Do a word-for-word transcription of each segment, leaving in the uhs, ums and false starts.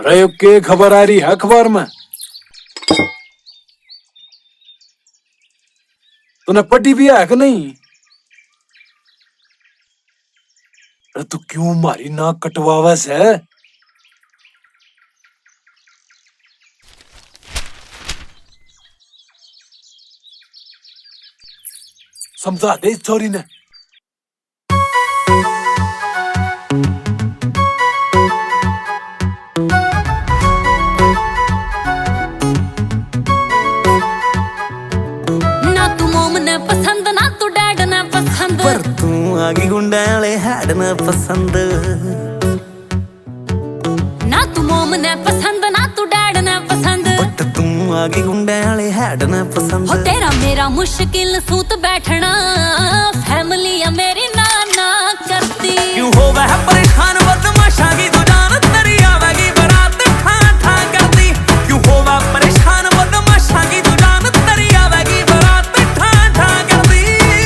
अरे के खबर आ रही है अखबार में? तूने पटी भी है कि नहीं? अरे तू क्यों मारी नाक कटवावा से? समझा दे इस छोरी ने। पसंद ना तू डैड ना पसंद, पर तू आगी गुंडे वाले हैड ना पसंद। ना तू मोम ने पसंद ना तू डैड ने पसंद, बट तू आगी गुंडे वाले हैड ना पसंद। हो तेरा मेरा मुश्किल सूत बैठना, फैमिली या मेरी ना ना करती। क्यों हो वह परेशान बदमाशा की तू जान तेरी आवेगी बारात ठा ठा करती। क्यों हो वह परेशान बदमाशा की तू जान तेरी आवेगी बारात ठा ठा करती।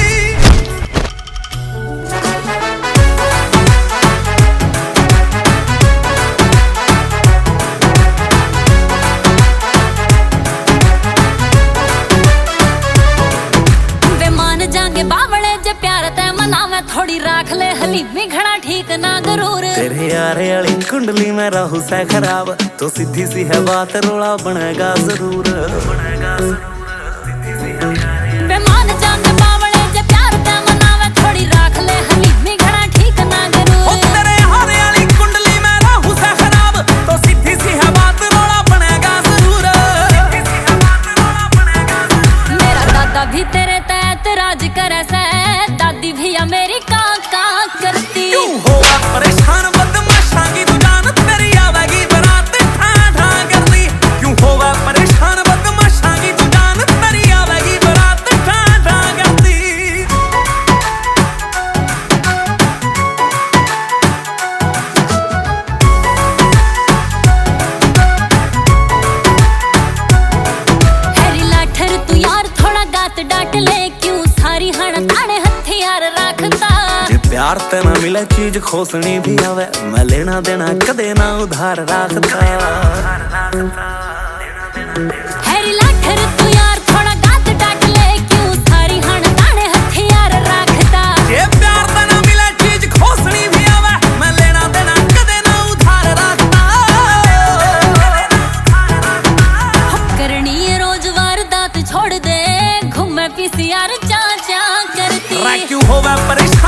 वे मान जागे बावले जे प्यार ते मना में थोड़ी राख ले हलीमी घड़ा ठीक ना जरूर। तेरे यारे वाली कुंडली में राहु से खराब, तो सीधी सी है बात रोला बनेगा जरूर बनेगा जरूर। वे मान जागे बावले जे प्यार ते मना में थोड़ी राख ले हलीमी घड़ा ठीक ना जरूर। ओ तेरे यारे वाली कुंडली में राहु से खराब, तो सीधी सी है बात रोला बनेगा जरूर सीधी सी है बात रोला बनेगा जरूर। मेरा दादा भी तेरे तहत राज करे से, दादी भी या मेरी का का करती। क्यों होगा परेशान बदमाशा की तू जान तेरी आवेगी बारात ठा ठा करती। क्यों होगा परेशान बदमाशा की तू जान तेरी आवेगी बारात ठा ठा करती। हैरी लाठर तू यार थोड़ा गात डाट ले, क्यों सारी हण ताने हथियार रखता। जे प्यार ते ना मिले चीज खोसनी भी आवे, मैं लेना देना कदे ना उधार रखता। हैरी लाठर तू यार थोड़ा गात डाट ले, क्यों सारी हण ताने हथियार रखता। जे प्यार ते ना मिले चीज खोसनी भी आवे, मैं लेना देना कदे ना उधार रखता। करनी है रोज वारदात छोड़ दे, घूमे पीसीआर चा चा करती। क्यों होवे परेशान